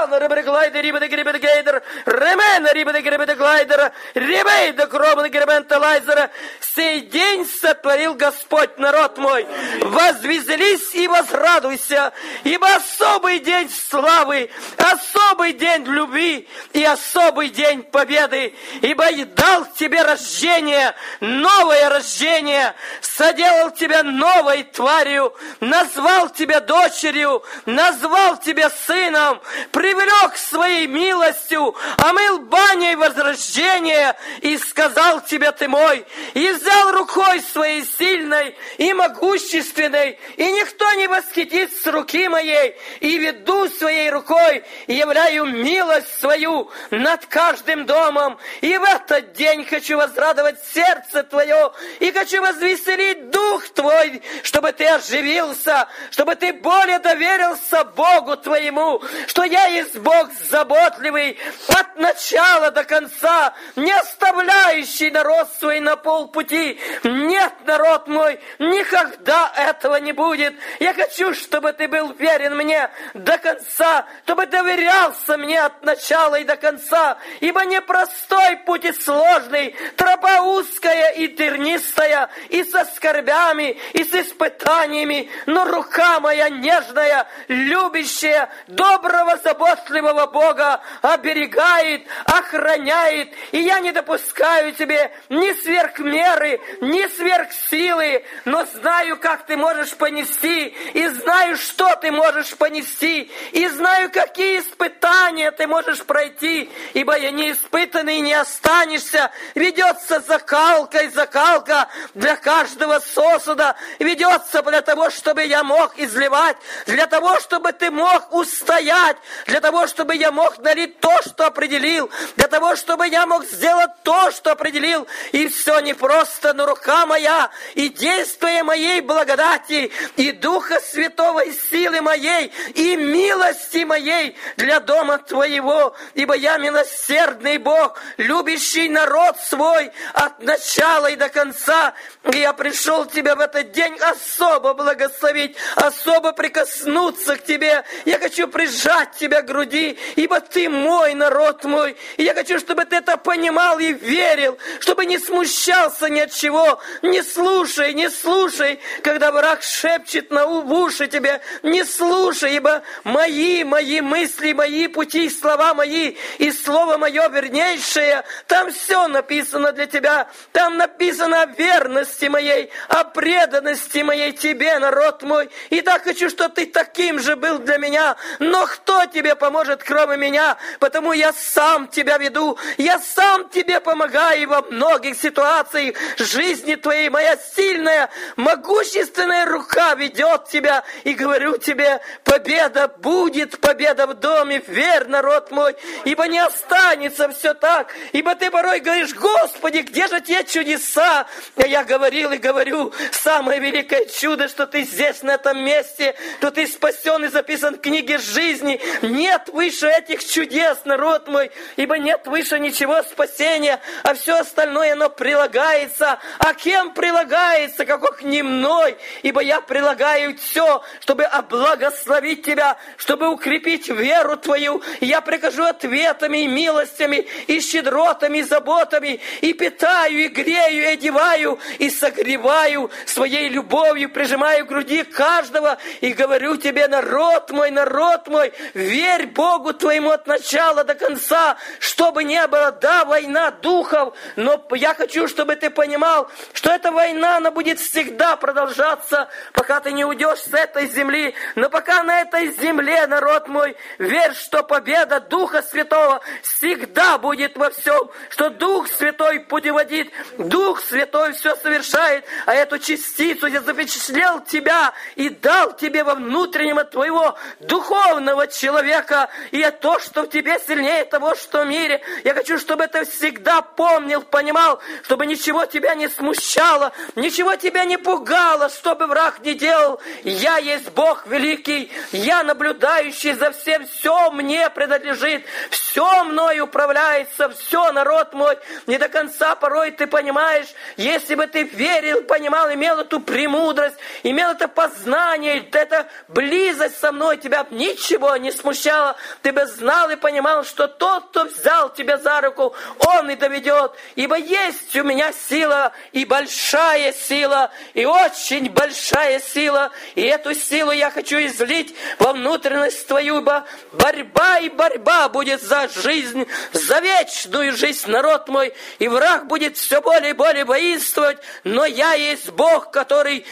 Рана ребеглайдер, рибеда грибедгейдер, ремена рибеда грибедглайдера, рибейда кробна грибенталайзера. Сей день сотворил Господь, народ мой. Возвеселись и возрадуйся, ибо особый день славы, особый день любви и особый день победы. Ибо и дал тебе рождение, новое рождение, соделал тебя новой тварью, назвал тебя дочерью, назвал тебя сыном, привлек своей милостью, омыл баней возрождения и сказал тебе: ты мой. И взял рукой своей сильной и могущественной, и никто не восхитит с руки моей, и веду своей рукой, и являю милость свою над каждым домом. И в этот день хочу возрадовать сердце твое, и хочу возвеселить дух твой, чтобы ты оживился, чтобы ты более доверился Богу твоему, что я есть Бог заботливый от начала до конца, не оставляющий народ свой на полпути. Нет, народ мой, никогда этого не будет. Я хочу, чтобы ты был верен мне до конца, чтобы доверялся мне от начала и до конца, ибо непростой путь и сложный, тропа узкая и тернистая, и со скорбями, и с испытаниями, но рука моя нежная, любящая, доброго, заботливого Бога оберегает, охраняет, и я не допускаю тебе ни сверх меры, ни сверх силы, но знаю, как ты можешь понести, и знаю, что ты можешь понести, и знаю, какие испытания ты можешь пройти, ибо я не испытанный не останешься. Ведется закалка для каждого сосуда, ведется для того, чтобы я мог изливать, для того, чтобы ты мог устоять, для того, чтобы я мог налить то, что определил, для того, чтобы я мог сделать то, что определил. И все не просто, но рука моя и действие моей благодати, и Духа Святого, и силы моей, и милости моей для дома твоего, ибо я милосердный Бог, любящий народ свой от начала и до конца. И я пришел тебя в этот день особо благословить, особо прикоснуться к тебе. Я хочу прижать тебя к груди, ибо ты мой, народ мой. И я хочу, чтобы ты это понимал и верил, чтобы не смущался ни от чего. Не слушай, когда враг шепчет в уши тебе. Не слушай, ибо мои мысли, мои пути, слова мои и слово мое вернейшее, там все написано для тебя. Там написано о верности моей, о преданности моей тебе, народ мой. И так хочу, чтобы ты таким же был для меня. Но кто тебе поможет, кроме меня? Потому я сам тебя веду, я сам тебе помогаю во многих ситуациях жизни твоей. Моя сильная, могущественная рука ведет тебя. И говорю тебе, победа будет, победа в доме. Верь, народ мой, ибо не останется все так. Ибо ты порой говоришь: Господи, где же те чудеса? А я говорил и говорю, самое великое чудо, что ты здесь, на этом месте, что ты спасен и записан в книге жизни. Нет выше этих чудес, народ мой, ибо нет выше ничего спасения, а все остальное оно прилагается. А кем прилагается, как не мной? Ибо я прилагаю все, чтобы облагословить тебя, чтобы укрепить веру твою. И я прикажу ответами и милостями, и щедротами, и заботами, и питаю, и грею, и одеваю, и согреваю своей любовью, прижимаю к груди каждого, и говорю тебе: народ мой, верь Богу твоему от начала до конца, чтобы не было, да, война духов, но я хочу, чтобы ты понимал, что эта война, она будет всегда продолжаться, пока ты не уйдешь с этой земли. Но пока на этой земле, народ мой, верь, что победа Духа Святого всегда будет во всем, что Дух Святой путеводит, Дух Святой все совершает, а эту частицу я запечатлел тебя и дал тебе во внутреннем от твоего духовного человека, и то, что в тебе сильнее того, что в мире. Я хочу, чтобы ты всегда помнил, понимал, чтобы ничего тебя не смущало, ничего тебя не пугало, чтобы враг не делал. Я есть Бог великий, я наблюдающий за всем, все мне принадлежит, все мной управляется, все, народ мой. Не до конца порой ты понимаешь, если бы ты верил, понимал, имел эту премудрость, имел это познание, эта близость со мной, тебя ничего не смущало. начала ты бы знал и понимал, что тот, кто взял тебя за руку, он и доведет. Ибо есть у меня сила, и большая сила, и очень большая сила. И эту силу я хочу излить во внутренность твою, ибо борьба и борьба будет за жизнь, за вечную жизнь, народ мой. И враг будет все более и более воинствовать, но я есть Бог, который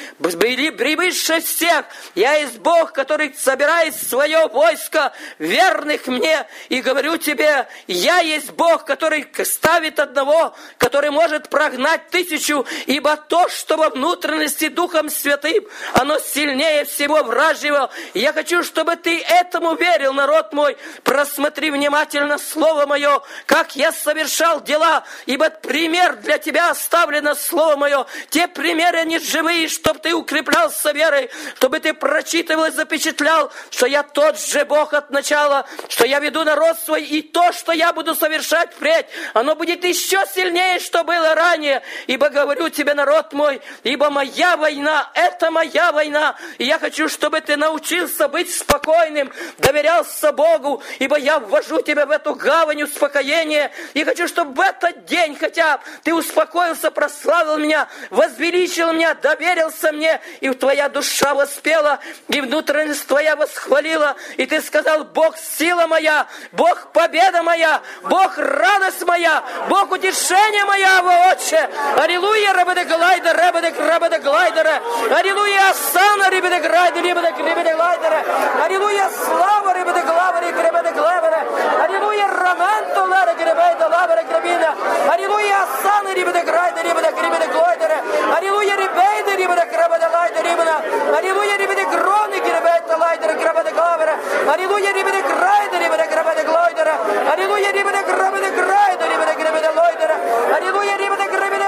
превыше всех. Я есть Бог, который собирает свое войско верных мне. И говорю тебе, я есть Бог, который ставит одного, который может прогнать 1000, ибо то, что во внутренности Духом Святым, оно сильнее всего вражьего. Я хочу, чтобы ты этому верил, народ мой. Просмотри внимательно Слово Мое, как я совершал дела, ибо пример для тебя оставлено Слово Мое. Те примеры, они живые, чтобы ты укреплялся верой, чтобы ты прочитывал и запечатлял, что я тот же Бог от начала, что я веду народ свой, и то, что я буду совершать впредь, оно будет еще сильнее, что было ранее. Ибо говорю тебе, народ мой, ибо моя война, это моя война, и я хочу, чтобы ты научился быть спокойным, доверялся Богу, ибо я ввожу тебя в эту гавань успокоения, и хочу, чтобы в этот день хотя ты успокоился, прославил меня, возвеличил меня, доверился мне, и твоя душа воспела, и внутренность твоя восхвалила, и ты сказал: Бог сила моя, Бог победа моя, Бог радость моя, Бог утешение моя, во Отче. Аллилуйя, рабеде глайдер, рабеде глайдера. Аллилуйя, асана, рабеде глайдер, рабеде глайдера. Аллилуйя, слава, рабеде главари, рабеде главера. Аллилуйя, романто, лара, гребеда, лавера, гребина. Аллилуйя, асана, рабеде глайдер, рабеде глайдера. Аллилуйя, рабеде, рабеде глайдер, рабена. Аллилуйя, рабеде гроны, гребеда, лайдер, гребеда главера. Аллилуйя, рабеде глайдер, рабеде глайдера. Аллилуйя, рабеде глайдер, рабеде глайдера. Аллилуйя, рабеде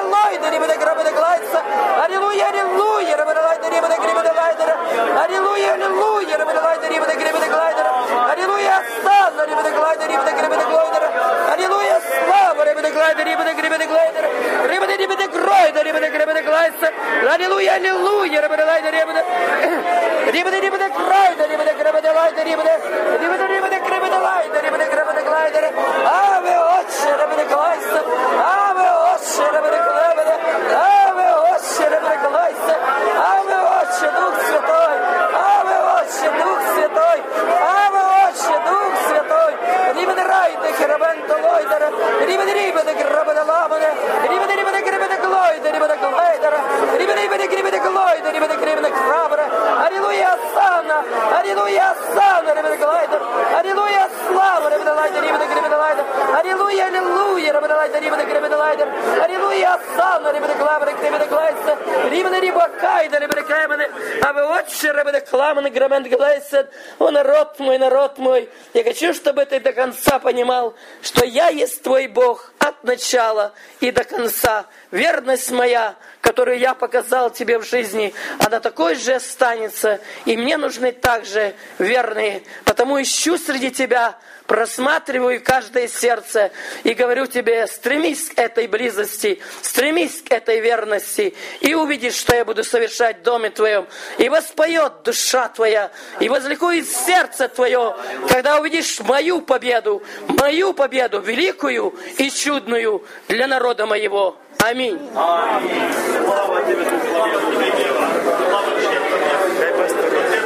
глайдер, глайдер. Аллилуйя, аллилуйя, рабеде глайдер. Аллилуйя, аллилуйя, рабеде глайдер. Аллилуйя, астана, рабеде глайдер, глайдер. Аллилуйя, слава, рабеде глайдер, глайдер. Рабеде глайдер, глайдер. Аллилуйя, аллилуйя, рабеде глайдер, глайдер. Аве, Отче, рабеде глайдер. Аве, Отче, рабеде глайдер. Аве, Отче, рабеде глайдер. Аве, Отче, Дух Святой. Аве, Отче, Дух Святой. Аве, Отче, Дух Святой. Рибеде райде, херабенто лойдера. Рибеде грабеде ламане. Рибеде грабеде глойдер, рибеде глайдера. Рибеде глойдер, рибеде грабеде крабра. Аллилуйя, асана. Аллилуйя, асана, рибеде глайдер. Аллилуйя, слава, рибеде лайдер, рибеде грабеде лайдер. Аллилуйя, аллилуйя, рибеде лайдер, рибеде грабеде лайдер. Аллилуйя, асана, рибеде главера, рибеде глайдер. Рибеде рибакайда, рибеде каймене. А вы Отче, рибеде кламене, грабеде глайдер. О, народ мой, я хочу, чтобы ты до конца понимал, что я есть твой Бог от начала и до конца. Верность моя, которую я показал тебе в жизни, она такой же останется. И мне нужны также верные. Потому ищу среди тебя, просматриваю каждое сердце и говорю тебе: стремись к этой близости, стремись к этой верности, и увидишь, что я буду совершать в доме твоем. И воспоет душа твоя, и возликует сердце твое, когда увидишь мою победу, великую и чудную для народа моего. Аминь. Аминь. Слава тебе, Дух, слава тебе.